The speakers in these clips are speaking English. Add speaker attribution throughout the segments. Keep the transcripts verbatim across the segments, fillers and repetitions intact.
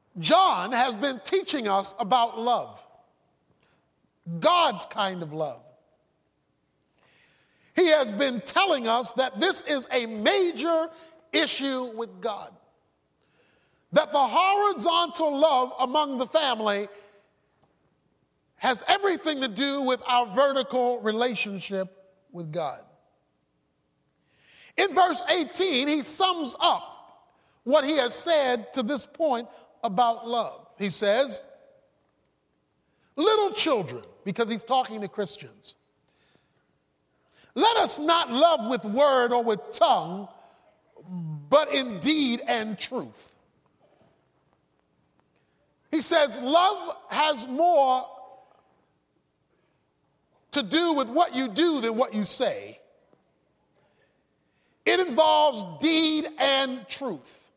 Speaker 1: John has been teaching us about love, God's kind of love. He has been telling us that this is a major issue with God, that the horizontal love among the family has everything to do with our vertical relationship with God. In verse eighteen, he sums up what he has said to this point about love. He says, little children, because he's talking to Christians, let us not love with word or with tongue, but in deed and truth. He says love has more to do with what you do than what you say. It involves deed and truth.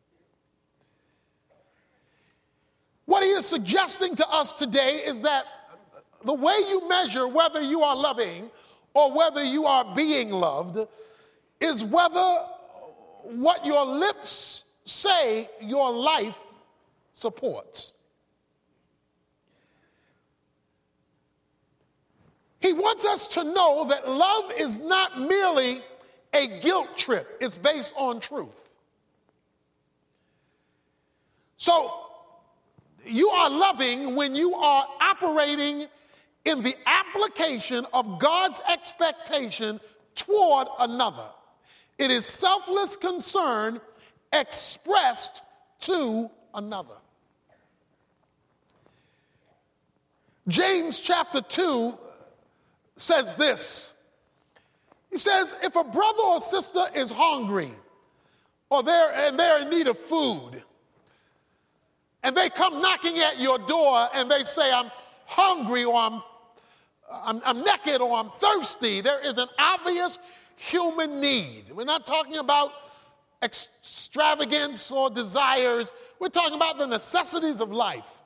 Speaker 1: What he is suggesting to us today is that the way you measure whether you are loving or whether you are being loved is whether what your lips say your life supports. He wants us to know that love is not merely a guilt trip. It's based on truth. So you are loving when you are operating in the application of God's expectation toward another. It is selfless concern expressed to another. James chapter two says this. He says, if a brother or sister is hungry or they're, and they're in need of food, and they come knocking at your door and they say, I'm hungry or I'm, I'm, I'm naked or I'm thirsty, there is an obvious human need. We're not talking about extravagance or desires. We're talking about the necessities of life.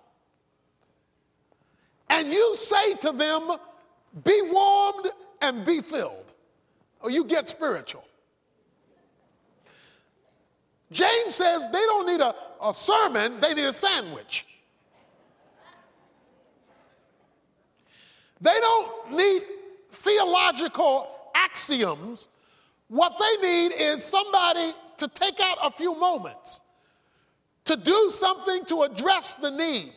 Speaker 1: And you say to them, be warmed and be filled, or you get spiritual. James says they don't need a, a sermon, they need a sandwich. They don't need theological axioms. What they need is somebody to take out a few moments to do something to address the need.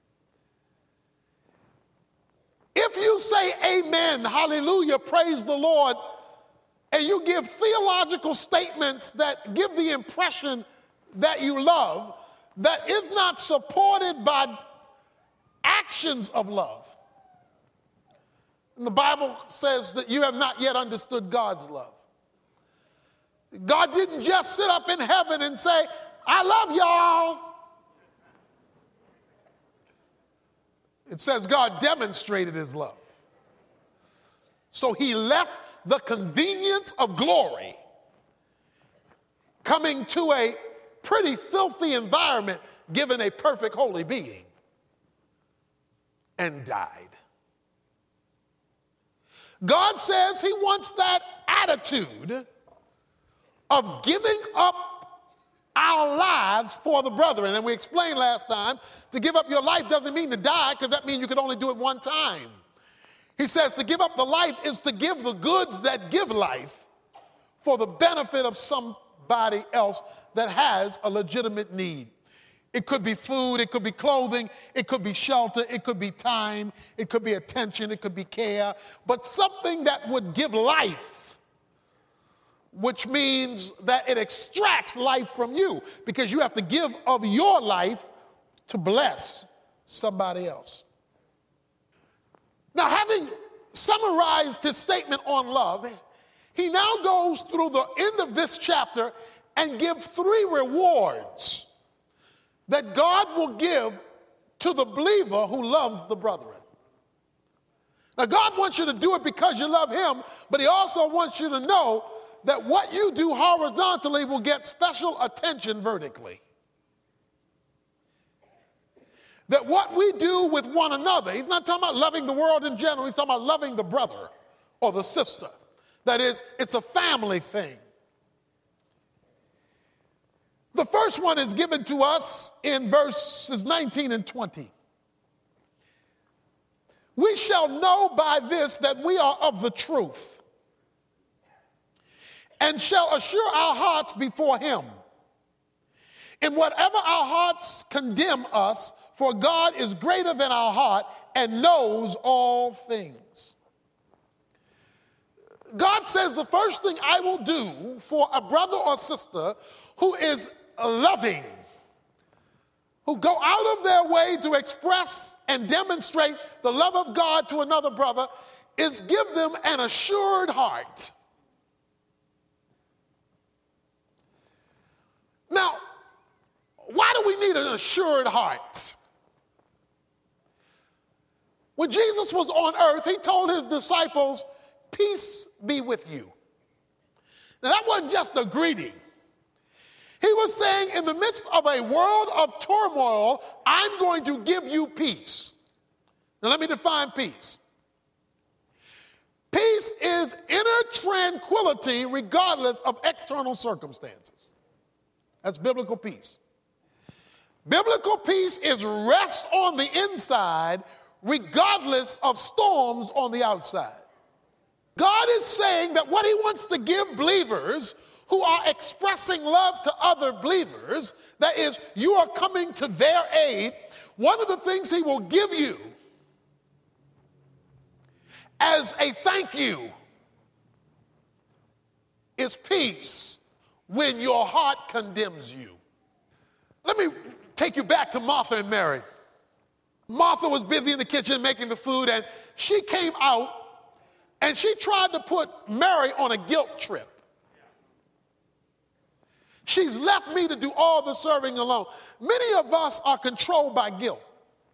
Speaker 1: If you say amen, hallelujah, praise the Lord, and you give theological statements that give the impression that you love, that is not supported by actions of love. And the Bible says that you have not yet understood God's love. God didn't just sit up in heaven and say, I love y'all. It says God demonstrated his love. So he left the convenience of glory, coming to a pretty filthy environment, given a perfect holy being, and died. God says he wants that attitude of giving up our lives for the brethren. And we explained last time, to give up your life doesn't mean to die, because that means you can only do it one time. He says to give up the life is to give the goods that give life for the benefit of somebody else that has a legitimate need. It could be food, it could be clothing, it could be shelter, it could be time, it could be attention, it could be care, but something that would give life, which means that it extracts life from you, because you have to give of your life to bless somebody else. Now, having summarized his statement on love, he now goes through the end of this chapter and gives three rewards that God will give to the believer who loves the brethren. Now, God wants you to do it because you love him, but he also wants you to know that what you do horizontally will get special attention vertically. That what we do with one another, he's not talking about loving the world in general, he's talking about loving the brother or the sister. That is, it's a family thing. The first one is given to us in verses nineteen and twenty. We shall know by this that we are of the truth, and shall assure our hearts before him. In whatever our hearts condemn us, for God is greater than our heart and knows all things. God says the first thing I will do for a brother or sister who is loving, who go out of their way to express and demonstrate the love of God to another brother, is give them an assured heart. Now, why do we need an assured heart? When Jesus was on earth, he told his disciples, peace be with you. Now, that wasn't just a greeting. He was saying, in the midst of a world of turmoil, I'm going to give you peace. Now, let me define peace. Peace is inner tranquility regardless of external circumstances. That's biblical peace. Biblical peace is rest on the inside regardless of storms on the outside. God is saying that what he wants to give believers who are expressing love to other believers, that is, you are coming to their aid, one of the things he will give you as a thank you is peace when your heart condemns you. Let me take you back to Martha and Mary. Martha was busy in the kitchen making the food, and she came out and she tried to put Mary on a guilt trip. She's left me to do all the serving alone. Many of us are controlled by guilt.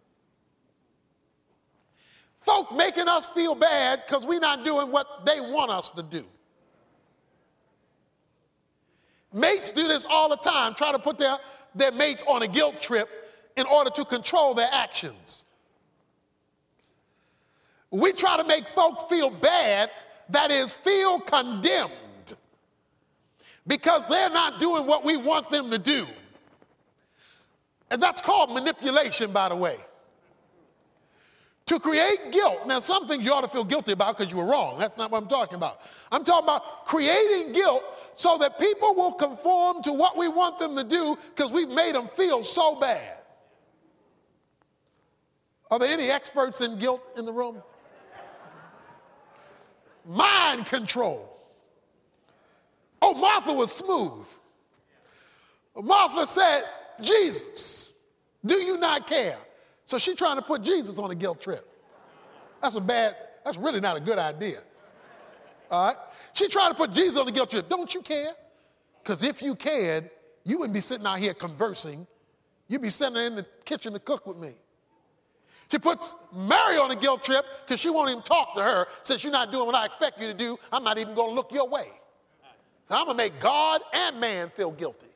Speaker 1: Folk making us feel bad because we're not doing what they want us to do. Mates do this all the time, try to put their, their mates on a guilt trip in order to control their actions. We try to make folk feel bad, that is, feel condemned, because they're not doing what we want them to do. And that's called manipulation, by the way. To create guilt. Now, some things you ought to feel guilty about because you were wrong. That's not what I'm talking about. I'm talking about creating guilt so that people will conform to what we want them to do because we've made them feel so bad. Are there any experts in guilt in the room? Mind control. Oh, Martha was smooth. Martha said, Jesus, do you not care? So she's trying to put Jesus on a guilt trip. That's a bad, that's really not a good idea. All right? She tried to put Jesus on a guilt trip. Don't you care? Because if you cared, you wouldn't be sitting out here conversing. You'd be sitting in the kitchen to cook with me. She puts Mary on a guilt trip because she won't even talk to her. Since you're not doing what I expect you to do, I'm not even going to look your way. So I'm going to make God and man feel guilty.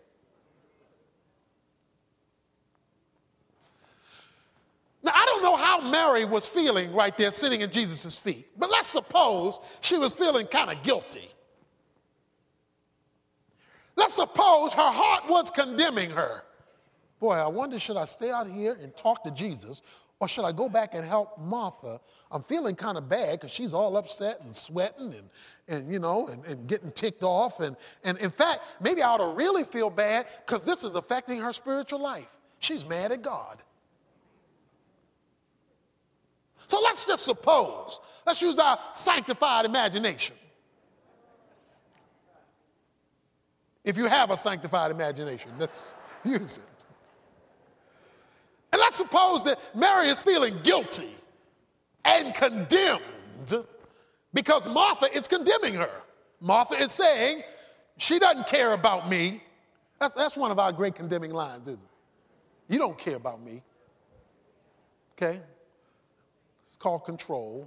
Speaker 1: Now, I don't know how Mary was feeling right there sitting at Jesus' feet, but let's suppose she was feeling kind of guilty. Let's suppose her heart was condemning her. Boy, I wonder, should I stay out here and talk to Jesus, or should I go back and help Martha? I'm feeling kind of bad because she's all upset and sweating and, and you know, and, and getting ticked off. And, and in fact, maybe I ought to really feel bad because this is affecting her spiritual life. She's mad at God. So let's just suppose, let's use our sanctified imagination. If you have a sanctified imagination, let's use it. And let's suppose that Mary is feeling guilty and condemned because Martha is condemning her. Martha is saying, she doesn't care about me. That's, that's one of our great condemning lines, isn't it? You don't care about me. Okay? It's called control.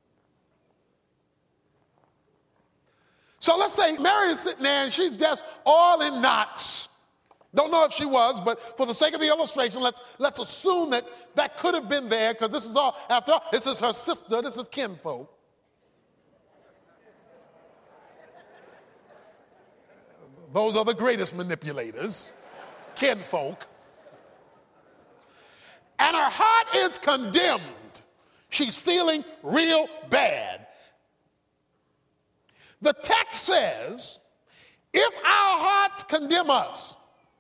Speaker 1: So let's say Mary is sitting there and she's just all in knots. Don't know if she was, but for the sake of the illustration, let's, let's assume that that could have been there because this is all, after all, this is her sister, this is kinfolk. Those are the greatest manipulators. kinfolk, and her heart is condemned. She's feeling real bad. The text says, if our hearts condemn us,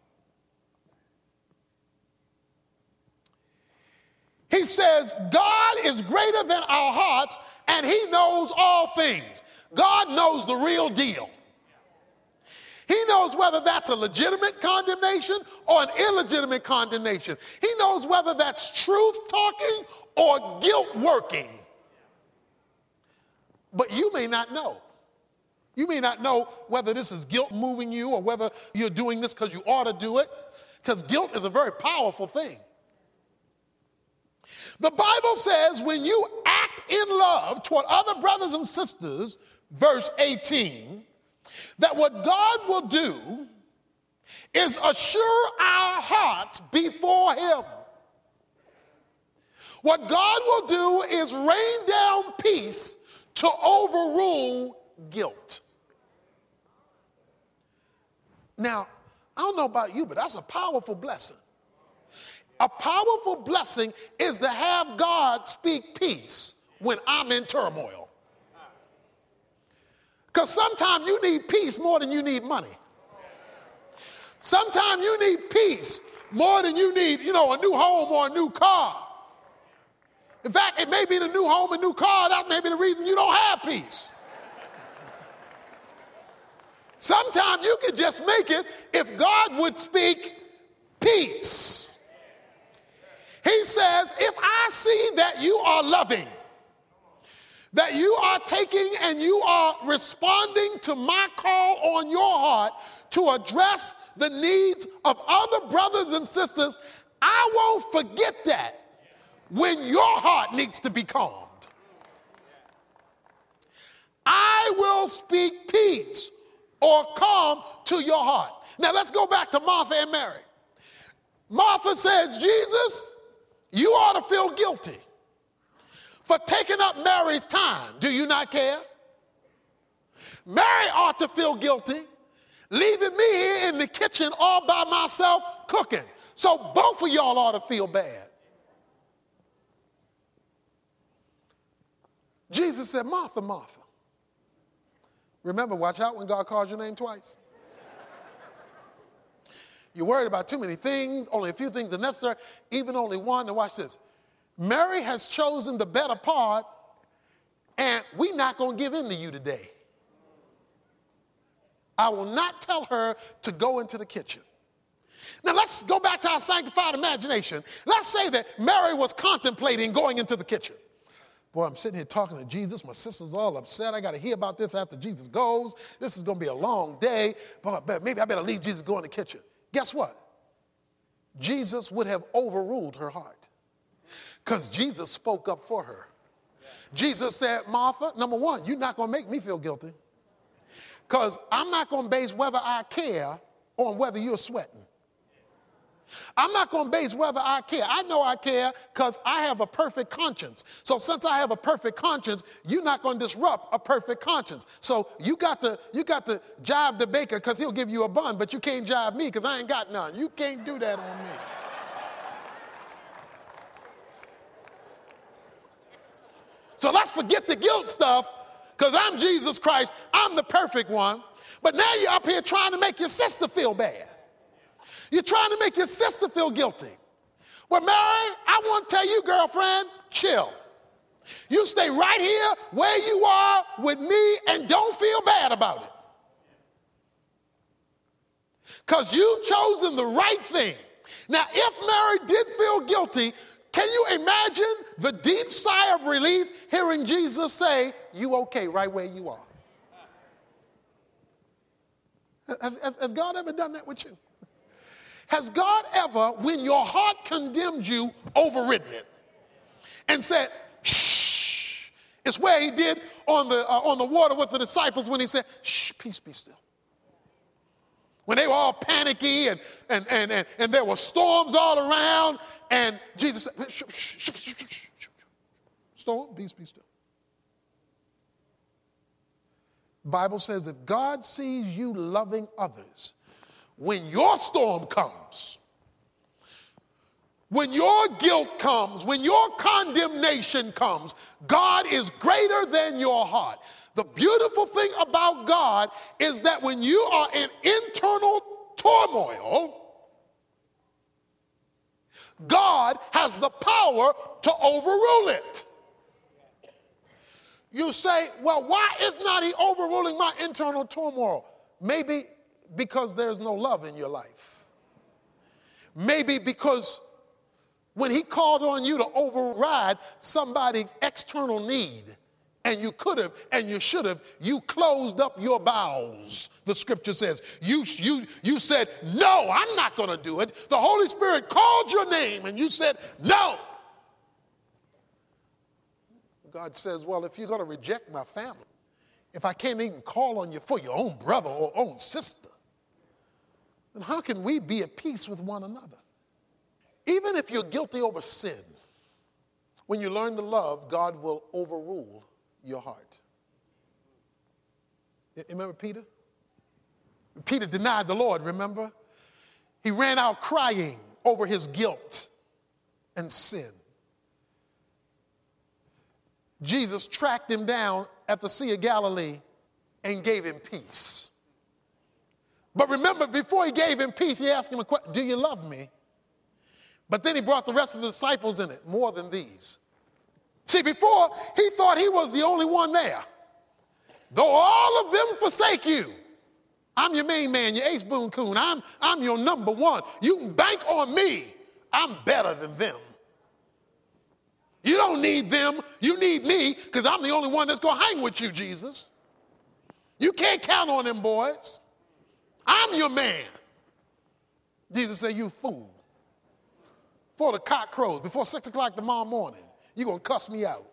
Speaker 1: he says, God is greater than our hearts, and he knows all things. God knows the real deal. He knows whether that's a legitimate condemnation or an illegitimate condemnation. He knows whether that's truth talking or guilt working. But you may not know. You may not know whether this is guilt moving you or whether you're doing this because you ought to do it, because guilt is a very powerful thing. The Bible says when you act in love toward other brothers and sisters, verse eighteen, that what God will do is assure our hearts before him. What God will do is rain down peace to overrule guilt. Now, I don't know about you, but that's a powerful blessing. A powerful blessing is to have God speak peace when I'm in turmoil. Because sometimes you need peace more than you need money. Sometimes you need peace more than you need, you know, a new home or a new car. In fact, it may be the new home and new car, that may be the reason you don't have peace. Sometimes you could just make it if God would speak peace. He says, if I see that you are loving, that you are taking and you are responding to my call on your heart to address the needs of other brothers and sisters, I won't forget that when your heart needs to be calmed. I will speak peace or calm to your heart. Now let's go back to Martha and Mary. Martha says, Jesus, you ought to feel guilty for taking up Mary's time. Do you not care? Mary ought to feel guilty leaving me here in the kitchen all by myself cooking. So both of y'all ought to feel bad. Jesus said, Martha, Martha. Remember, watch out when God calls your name twice. You're worried about too many things. Only a few things are necessary, even only one. Now watch this. Mary has chosen the better part, and we're not going to give in to you today. I will not tell her to go into the kitchen. Now let's go back to our sanctified imagination. Let's say that Mary was contemplating going into the kitchen. Boy, I'm sitting here talking to Jesus. My sister's all upset. I got to hear about this after Jesus goes. This is going to be a long day. But maybe I better leave Jesus go in the kitchen. Guess what? Jesus would have overruled her heart because Jesus spoke up for her. Jesus said, Martha, number one, you're not going to make me feel guilty because I'm not going to base whether I care on whether you're sweating. I'm not going to base whether I care. I know I care because I have a perfect conscience. So since I have a perfect conscience, you're not going to disrupt a perfect conscience. So you got to you got to jive the baker because he'll give you a bun, but you can't jive me because I ain't got none. You can't do that on me. So let's forget the guilt stuff because I'm Jesus Christ. I'm the perfect one. But now you're up here trying to make your sister feel bad. You're trying to make your sister feel guilty. Well, Mary, I want to tell you, girlfriend, chill. You stay right here where you are with me and don't feel bad about it. Because you've chosen the right thing. Now, if Mary did feel guilty, can you imagine the deep sigh of relief hearing Jesus say, you okay right where you are? Has, has God ever done that with you? Has God ever, when your heart condemned you, overridden it and said, shh? It's where he did on the, uh, on the water with the disciples when he said, shh, peace be still. When they were all panicky and, and, and, and, and there were storms all around and Jesus said, shh, shh, shh, shh, shh, shh. Storm, peace be still. Bible says if God sees you loving others when your storm comes, when your guilt comes, when your condemnation comes, God is greater than your heart. The beautiful thing about God is that when you are in internal turmoil, God has the power to overrule it. You say, well, why is not he overruling my internal turmoil? Maybe because there's no love in your life. Maybe because when he called on you to override somebody's external need, and you could have and you should have, you closed up your bowels, the scripture says. You, you, you said, no, I'm not going to do it. The Holy Spirit called your name and you said, no. God says, well, if you're going to reject my family, if I can't even call on you for your own brother or own sister, then how can we be at peace with one another? Even if you're guilty over sin, when you learn to love, God will overrule your heart. You remember Peter? Peter denied the Lord, remember? He ran out crying over his guilt and sin. Jesus tracked him down at the Sea of Galilee and gave him peace. But remember, before he gave him peace, he asked him a question, do you love me? But then he brought the rest of the disciples in it, more than these. See, before, he thought he was the only one there. Though all of them forsake you, I'm your main man, your ace boon coon. I'm, I'm your number one. You can bank on me. I'm better than them. You don't need them. You need me because I'm the only one that's going to hang with you, Jesus. You can't count on them boys. I'm your man. Jesus said, you fool. Before the cock crows, before six o'clock tomorrow morning, you're going to cuss me out.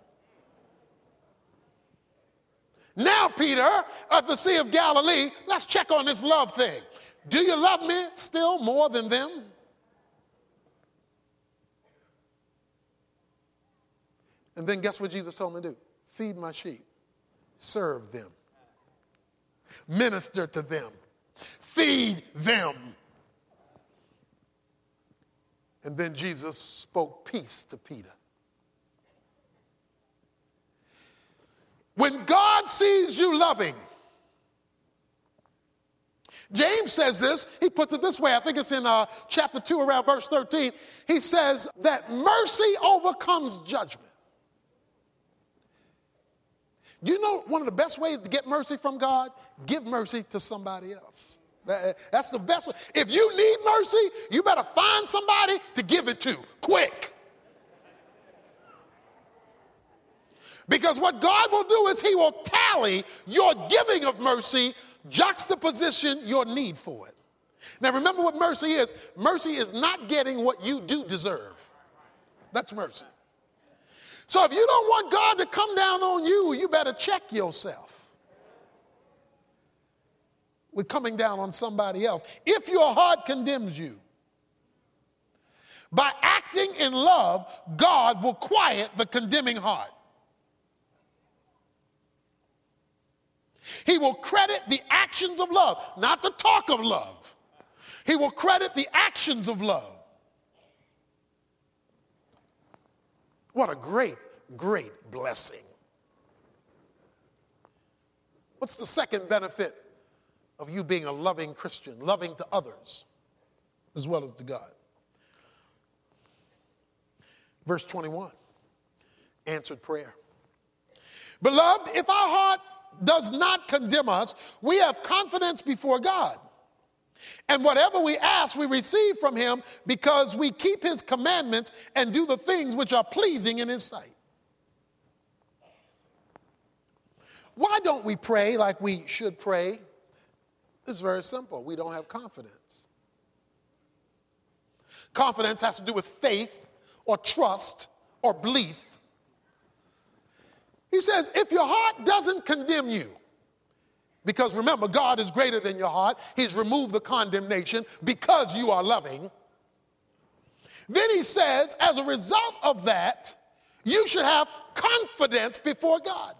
Speaker 1: Now, Peter, at the Sea of Galilee, let's check on this love thing. Do you love me still more than them? And then guess what Jesus told me to do? Feed my sheep. Serve them. Minister to them. Feed them. And then Jesus spoke peace to Peter. When God sees you loving, James says this, he puts it this way, I think it's in uh, chapter two around verse thirteen. He says that mercy overcomes judgment. Do you know one of the best ways to get mercy from God? Give mercy to somebody else. That, that's the best way. If you need mercy, you better find somebody to give it to, quick. Because what God will do is he will tally your giving of mercy, juxtaposition your need for it. Now remember what mercy is. Mercy is not getting what you do deserve. That's mercy. So if you don't want God to come down on you, you better check yourself with coming down on somebody else. If your heart condemns you, by acting in love, God will quiet the condemning heart. He will credit the actions of love, not the talk of love. He will credit the actions of love. What a great, great blessing. What's the second benefit of you being a loving Christian, loving to others as well as to God? Verse twenty-one, answered prayer. Beloved, if our heart does not condemn us, we have confidence before God. And whatever we ask, we receive from him because we keep his commandments and do the things which are pleasing in his sight. Why don't we pray like we should pray? It's very simple. We don't have confidence. Confidence has to do with faith or trust or belief. He says, if your heart doesn't condemn you, because remember, God is greater than your heart. He's removed the condemnation because you are loving. Then he says, as a result of that, you should have confidence before God.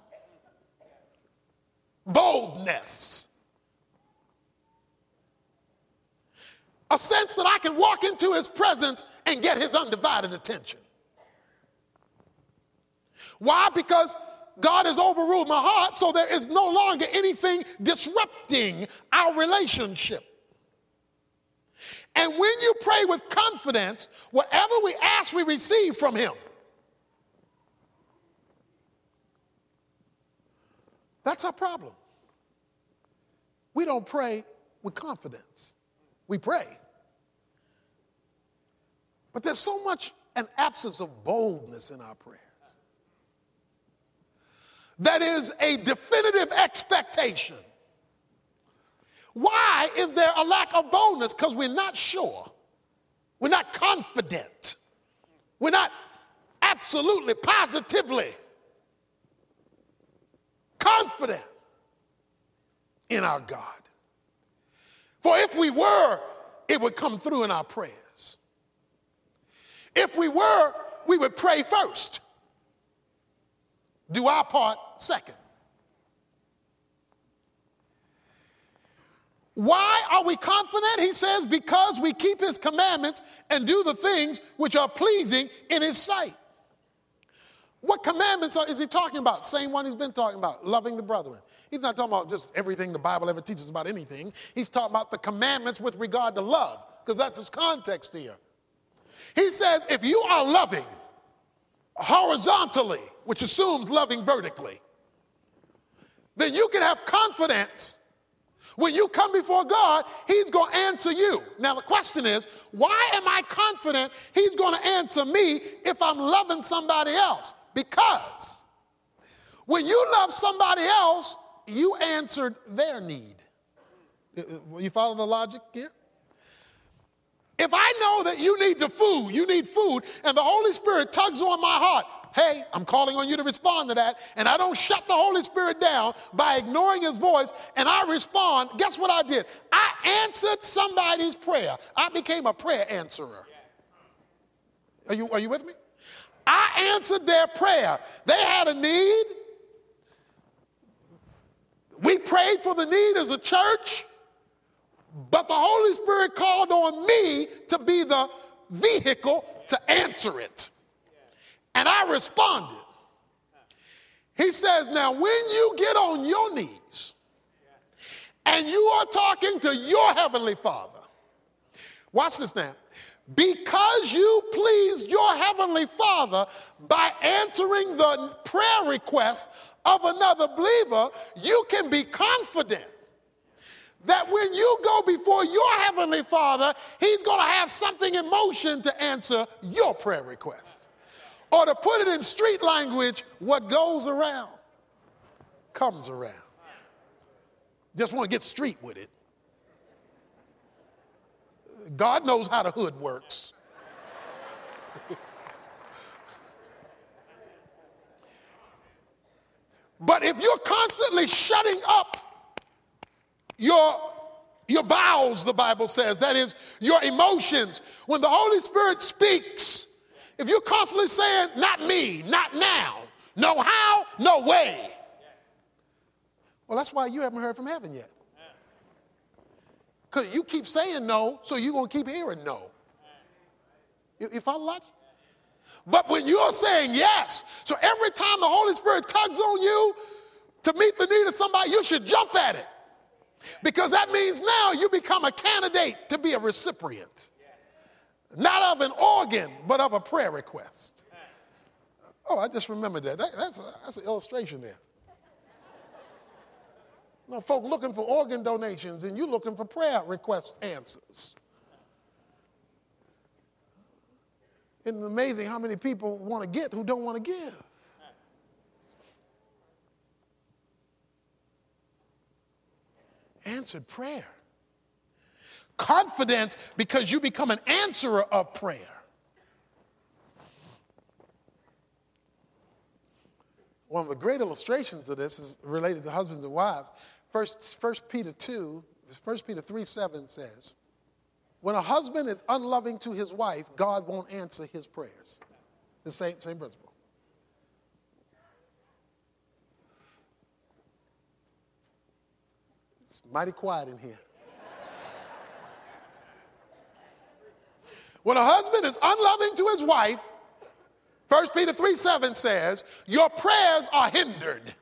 Speaker 1: Boldness. a sense that I can walk into his presence and get his undivided attention. Why? Because God has overruled my heart, so there is no longer anything disrupting our relationship. And when you pray with confidence, whatever we ask, we receive from him. That's our problem. We don't pray with confidence. We pray. But there's so much an absence of boldness in our prayers. That is a definitive expectation. Why is there a lack of boldness? Because we're not sure. We're not confident. We're not absolutely, positively confident in our God. For if we were, it would come through in our prayers. If we were, we would pray first. Do our part second. Why are we confident? He says, because we keep his commandments and do the things which are pleasing in his sight. What commandments are, is he talking about? Same one he's been talking about, loving the brethren. He's not talking about just everything the Bible ever teaches about anything. He's talking about the commandments with regard to love, because that's his context here. He says, if you are loving horizontally, which assumes loving vertically, then you can have confidence when you come before God, he's going to answer you. Now the question is, why am I confident he's going to answer me if I'm loving somebody else? Because when you love somebody else, you answered their need. You follow the logic here? If I know that you need the food, you need food, and the Holy Spirit tugs on my heart, hey, I'm calling on you to respond to that, and I don't shut the Holy Spirit down by ignoring his voice, and I respond, guess what I did? I answered somebody's prayer. I became a prayer answerer. Are you, are you with me? I answered their prayer. They had a need. We prayed for the need as a church. But the Holy Spirit called on me to be the vehicle to answer it. And I responded. He says, now when you get on your knees and you are talking to your heavenly Father, watch this now. Because you pleased your heavenly Father by answering the prayer request of another believer, you can be confident that when you go before your heavenly Father, he's going to have something in motion to answer your prayer request. Or to put it in street language, what goes around comes around. Just want to get street with it. God knows how the hood works. But if you're constantly shutting up Your, your bowels, the Bible says, that is, your emotions. When the Holy Spirit speaks, if you're constantly saying, not me, not now, no how, no way, well, that's why you haven't heard from heaven yet. Because you keep saying no, so you're going to keep hearing no. You, you follow that? But when you're saying yes, so every time the Holy Spirit tugs on you to meet the need of somebody, you should jump at it. Because that means now you become a candidate to be a recipient. Not of an organ, but of a prayer request. Oh, I just remembered that. that that's, a, that's an illustration there. You know, folk looking for organ donations and you looking for prayer request answers. It's amazing how many people want to get who don't want to give. Answered prayer. Confidence because you become an answerer of prayer. One of the great illustrations of this is related to husbands and wives. First, First Peter two, First Peter three seven says, when a husband is unloving to his wife, God won't answer his prayers. The same, same principle. Mighty quiet in here. When a husband is unloving to his wife, First Peter three seven says, your prayers are hindered.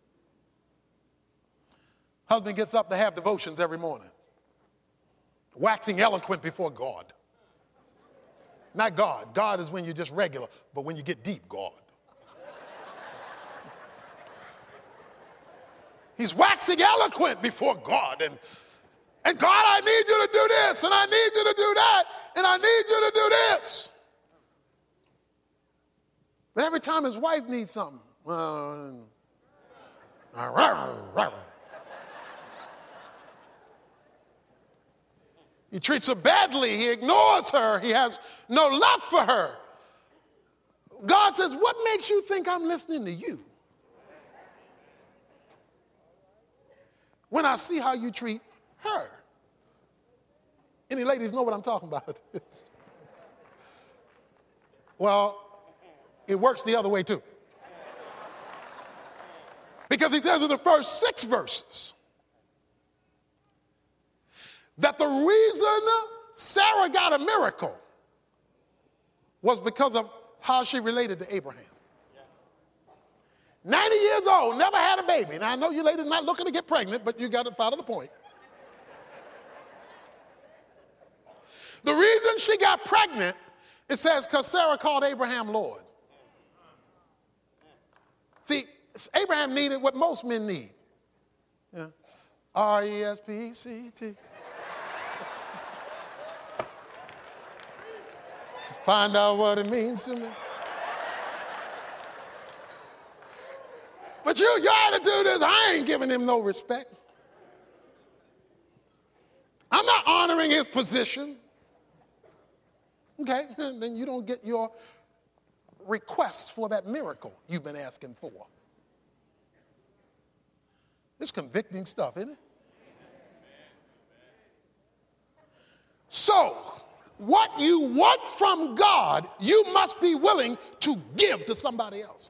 Speaker 1: Husband gets up to have devotions every morning, waxing eloquent before God. Not God. God is when you're just regular, but when you get deep, God. He's waxing eloquent before God. And, and God, I need you to do this, and I need you to do that, and I need you to do this. But every time his wife needs something, uh, he treats her badly. He ignores her. He has no love for her. God says, what makes you think I'm listening to you when I see how you treat her? Any ladies know what I'm talking about? Well, it works the other way too. Because he says in the first six verses that the reason Sarah got a miracle was because of how she related to Abraham. ninety years old, never had a baby. Now, I know you ladies not looking to get pregnant, but you got to follow the point. The reason she got pregnant, it says, because Sarah called Abraham Lord. See, Abraham needed what most men need. Yeah. R E S P C T. Find out what it means to me. But you, your attitude is, I ain't giving him no respect. I'm not honoring his position. Okay, then you don't get your requests for that miracle you've been asking for. It's convicting stuff, isn't it? So, what you want from God, you must be willing to give to somebody else.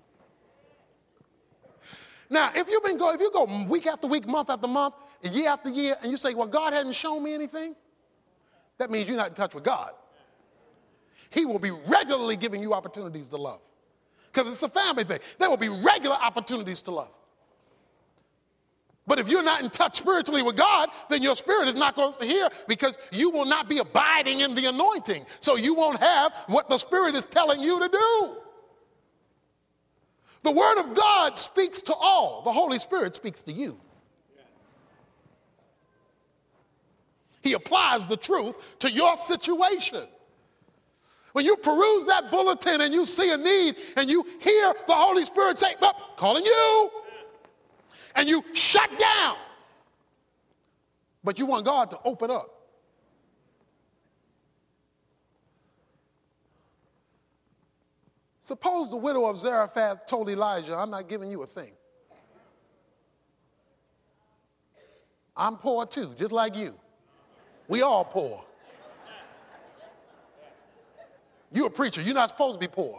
Speaker 1: Now, if you've been going, if you go week after week, month after month, year after year, and you say, well, God hasn't shown me anything, that means you're not in touch with God. He will be regularly giving you opportunities to love. Because it's a family thing. There will be regular opportunities to love. But if you're not in touch spiritually with God, then your spirit is not going to hear, because you will not be abiding in the anointing. So you won't have what the Spirit is telling you to do. The Word of God speaks to all. The Holy Spirit speaks to you. He applies the truth to your situation. When you peruse that bulletin and you see a need and you hear the Holy Spirit say, oh, calling you, and you shut down, but you want God to open up. Suppose the widow of Zarephath told Elijah, I'm not giving you a thing. I'm poor too, just like you. We all poor. You're a preacher. You're not supposed to be poor.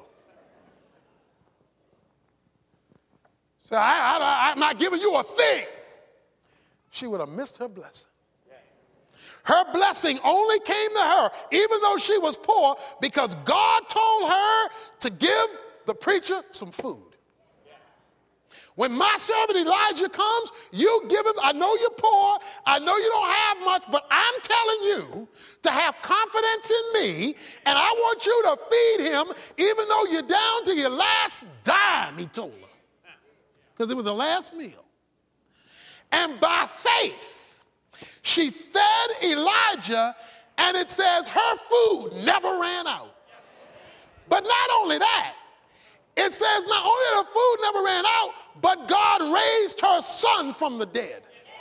Speaker 1: So I, I, I'm not giving you a thing. She would have missed her blessing. Her blessing only came to her, even though she was poor, because God told her to give the preacher some food. When my servant Elijah comes, you give him, I know you're poor, I know you don't have much, but I'm telling you to have confidence in me, and I want you to feed him even though you're down to your last dime, he told her. Because it was the last meal. And by faith, she fed Elijah, and it says her food never ran out. But not only that, it says not only her food never ran out, but God raised her son from the dead.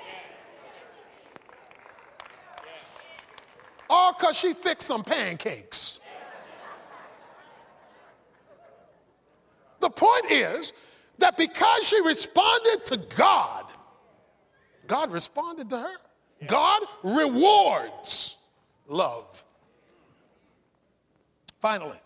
Speaker 1: All because she fixed some pancakes. The point is that because she responded to God, God responded to her. God rewards love. Finally,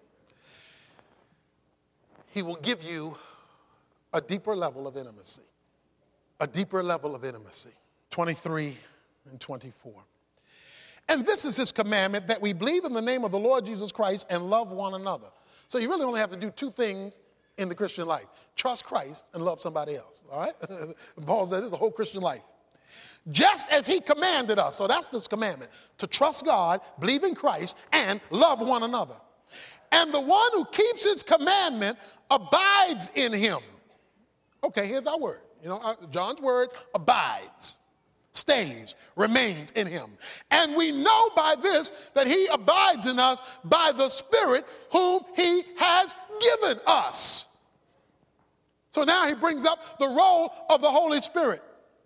Speaker 1: he will give you a deeper level of intimacy. A deeper level of intimacy. twenty-three and twenty-four. And this is his commandment, that we believe in the name of the Lord Jesus Christ and love one another. So you really only have to do two things in the Christian life. Trust Christ and love somebody else, all right? Paul said this is the whole Christian life. Just as he commanded us, so that's this commandment, to trust God, believe in Christ, and love one another. And the one who keeps his commandment abides in him. Okay, here's our word. You know, John's word, abides, stays, remains in him. And we know by this that he abides in us by the Spirit whom he has given us. So now he brings up the role of the Holy Spirit.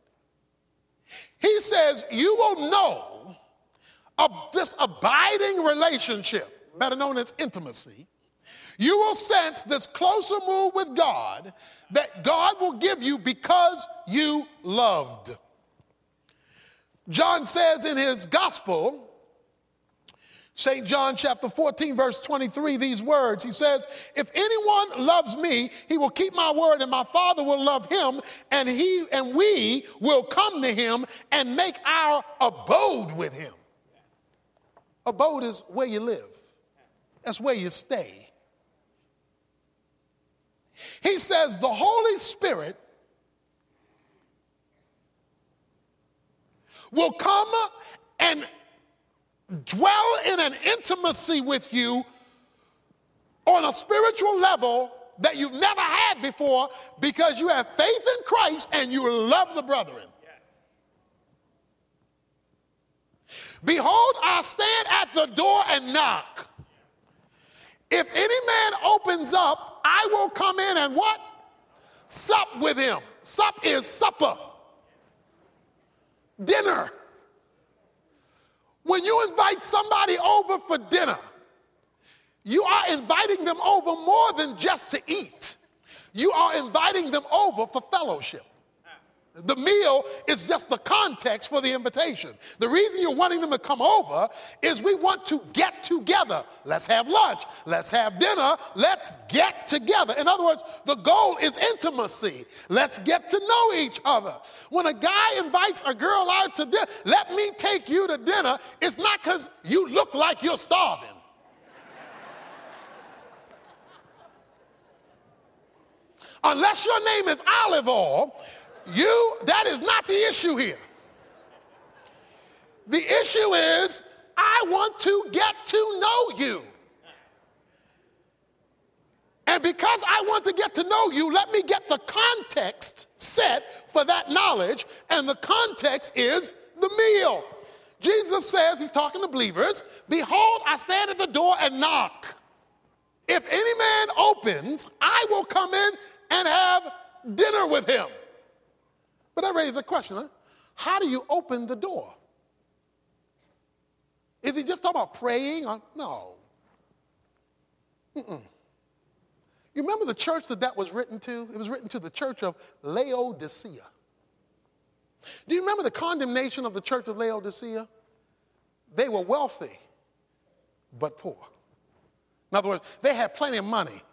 Speaker 1: He says, you will know of this abiding relationship, better known as intimacy. You will sense this closer move with God that God will give you because you loved. John says in his gospel, Saint John chapter fourteen, verse twenty-three, these words. He says, if anyone loves me, he will keep my word, and my Father will love him, and he and we will come to him and make our abode with him. Abode is where you live. That's where you stay. He says the Holy Spirit will come and dwell in an intimacy with you on a spiritual level that you've never had before because you have faith in Christ and you love the brethren. Behold, I stand at the door and knock. If any man opens up, I will come in and what? Sup with him. Sup is supper. Dinner. When you invite somebody over for dinner, you are inviting them over more than just to eat. You are inviting them over for fellowship. The meal is just the context for the invitation. The reason you're wanting them to come over is we want to get together. Let's have lunch. Let's have dinner. Let's get together. In other words, the goal is intimacy. Let's get to know each other. When a guy invites a girl out to dinner, let me take you to dinner, it's not because you look like you're starving. Unless your name is Olive Oil, You, that is not the issue here. The issue is, I want to get to know you. And because I want to get to know you, let me get the context set for that knowledge, and the context is the meal. Jesus says, he's talking to believers, behold, I stand at the door and knock. If any man opens, I will come in and have dinner with him. But that raises a question, huh? How do you open the door? Is he just talking about praying? Or, no. Mm-mm. You remember the church that that was written to? It was written to the church of Laodicea. Do you remember the condemnation of the church of Laodicea? They were wealthy, but poor. In other words, they had plenty of money.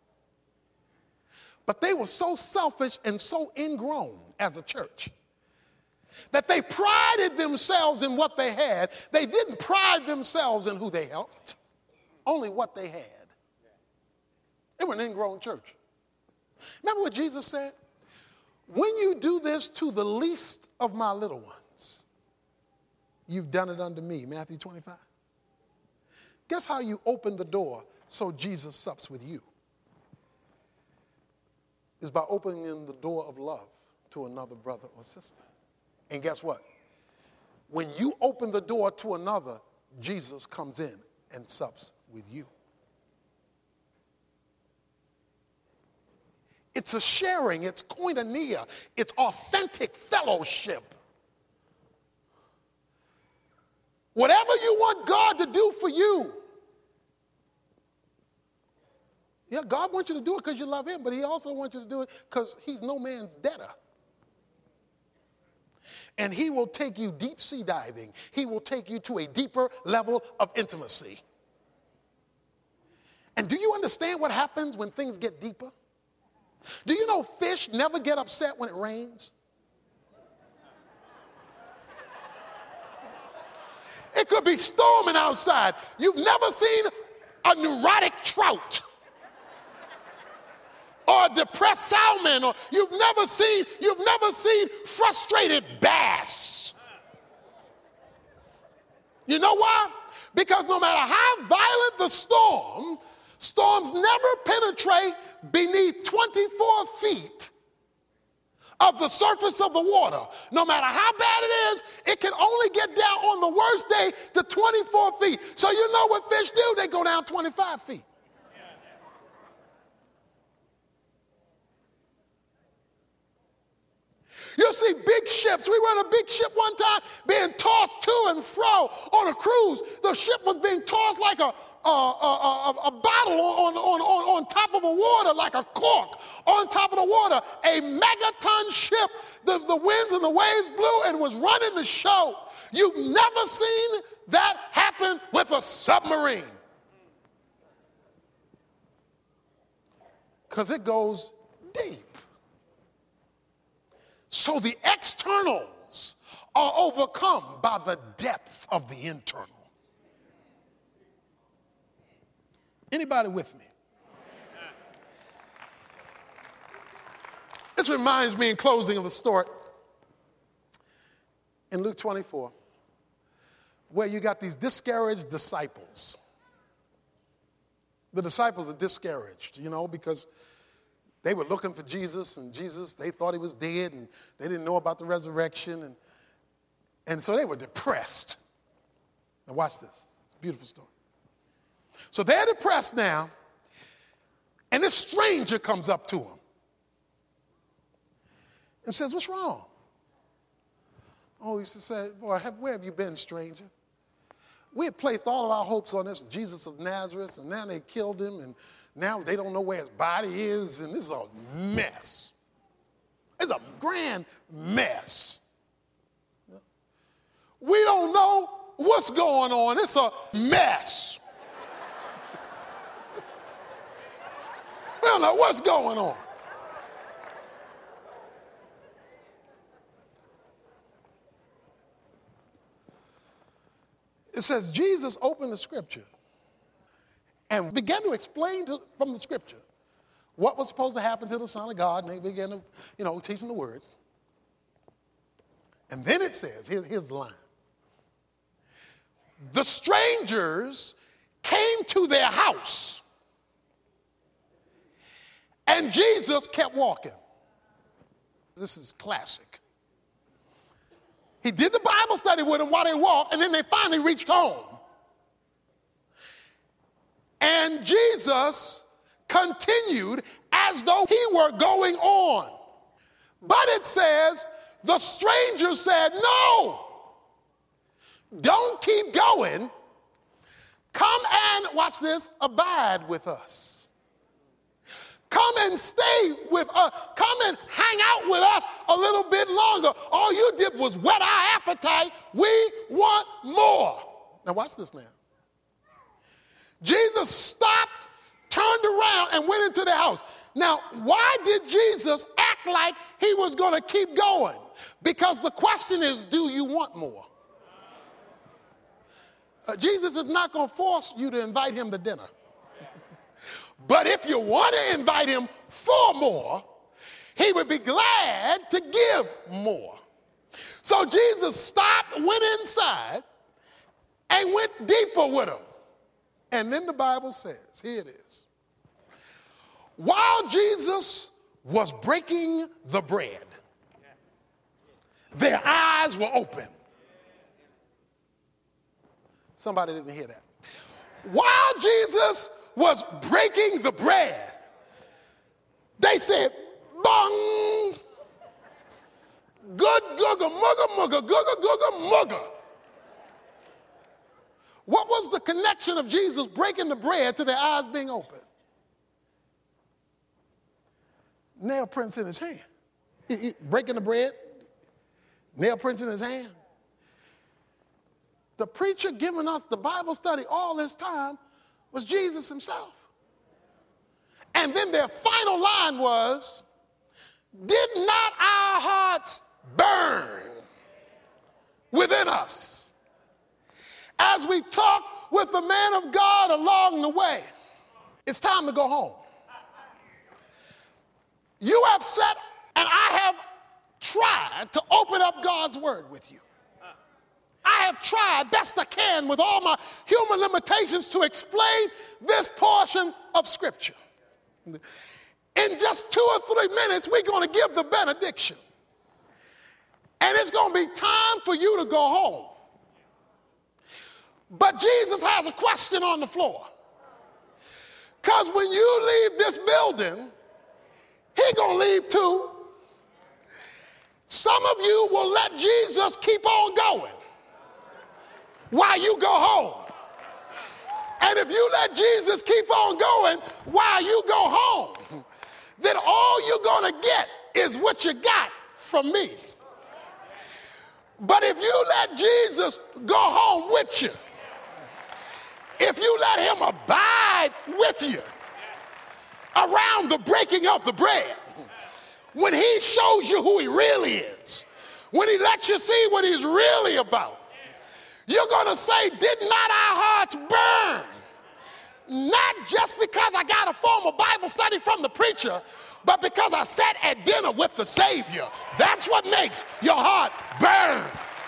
Speaker 1: But they were so selfish and so ingrown as a church that they prided themselves in what they had. They didn't pride themselves in who they helped, only what they had. They were an ingrown church. Remember what Jesus said? When you do this to the least of my little ones, you've done it unto me, Matthew twenty-five. Guess how you open the door so Jesus sups with you? Is by opening the door of love to another brother or sister. And guess what? When you open the door to another, Jesus comes in and sups with you. It's a sharing, it's koinonia, it's authentic fellowship. Whatever you want God to do for you, yeah, God wants you to do it because you love him, but he also wants you to do it because he's no man's debtor. And he will take you deep sea diving. He will take you to a deeper level of intimacy. And do you understand what happens when things get deeper? Do you know fish never get upset when it rains? It could be storming outside. You've never seen a neurotic trout or a depressed salmon, or you've never seen, you've never seen frustrated bass. You know why? Because no matter how violent the storm, storms never penetrate beneath twenty-four feet of the surface of the water. No matter how bad it is, it can only get down on the worst day to twenty-four feet. So you know what fish do? They go down twenty-five feet. You see big ships. We were in a big ship one time being tossed to and fro on a cruise. The ship was being tossed like a, a, a, a, a bottle on, on, on, on top of the water, like a cork on top of the water. A megaton ship. The, the winds and the waves blew and was running the show. You've never seen that happen with a submarine. Because it goes deep. So the externals are overcome by the depth of the internal. Anybody with me? This reminds me in closing of the story in Luke twenty-four, where you got these discouraged disciples. The disciples are discouraged, you know, because they were looking for Jesus, and Jesus, they thought he was dead, and they didn't know about the resurrection, and, and so they were depressed. Now watch this. It's a beautiful story. So they're depressed now, and this stranger comes up to them and says, "What's wrong?" Oh, he used to say, "Boy, have, where have you been, stranger? We had placed all of our hopes on this Jesus of Nazareth, and now they killed him, and now they don't know where his body is, and this is a mess. It's a grand mess. We don't know what's going on. It's a mess. We don't know what's going on." It says Jesus opened the scripture and began to explain to, from the scripture what was supposed to happen to the Son of God, and they began to, you know, teach them the word. And then it says, here, here's the line. The strangers came to their house, and Jesus kept walking. This is classic. He did the Bible study with them while they walked, and then they finally reached home. And Jesus continued as though he were going on. But it says, the stranger said, "No, don't keep going. Come and," watch this, "abide with us. Come and stay with us. Come and hang out with us a little bit longer. All you did was whet our appetite. We want more." Now watch this now. Jesus stopped, turned around, and went into the house. Now, why did Jesus act like he was going to keep going? Because the question is, do you want more? Uh, Jesus is not going to force you to invite him to dinner. But if you want to invite him for more, he would be glad to give more. So Jesus stopped, went inside, and went deeper with him. And then the Bible says, here it is. While Jesus was breaking the bread, their eyes were open. Somebody didn't hear that. While Jesus was breaking the bread, they said, "Bong, good googa mugga mugga googa googa mugga." What was the connection of Jesus breaking the bread to their eyes being open? Nail prints in his hand. He, he, breaking the bread, nail prints in his hand. The preacher giving us the Bible study all this time was Jesus himself. And then their final line was, "Did not our hearts burn within us as we talk with the man of God along the way, it's time to go home. You have sat, and I have tried to open up God's word with you. I have tried best I can with all my human limitations to explain this portion of Scripture. In just two or three minutes, we're going to give the benediction. And it's going to be time for you to go home. But Jesus has a question on the floor. Because when you leave this building, he's going to leave too. Some of you will let Jesus keep on going while you go home. And if you let Jesus keep on going while you go home, then all you're going to get is what you got from me. But if you let Jesus go home with you, if you let him abide with you around the breaking of the bread, when he shows you who he really is, when he lets you see what he's really about, you're going to say, did not our hearts burn? Not just because I got a formal Bible study from the preacher, but because I sat at dinner with the Savior. That's what makes your heart burn.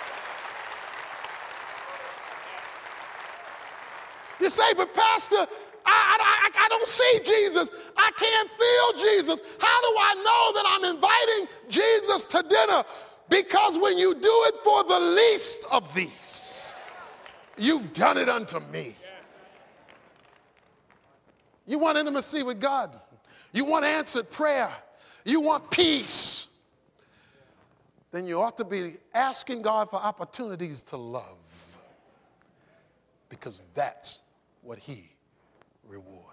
Speaker 1: You say, but Pastor, I, I, I, I don't see Jesus. I can't feel Jesus. How do I know that I'm inviting Jesus to dinner? Because when you do it for the least of these, you've done it unto me. You want intimacy with God. You want answered prayer. You want peace. Then you ought to be asking God for opportunities to love. Because that's what he rewards.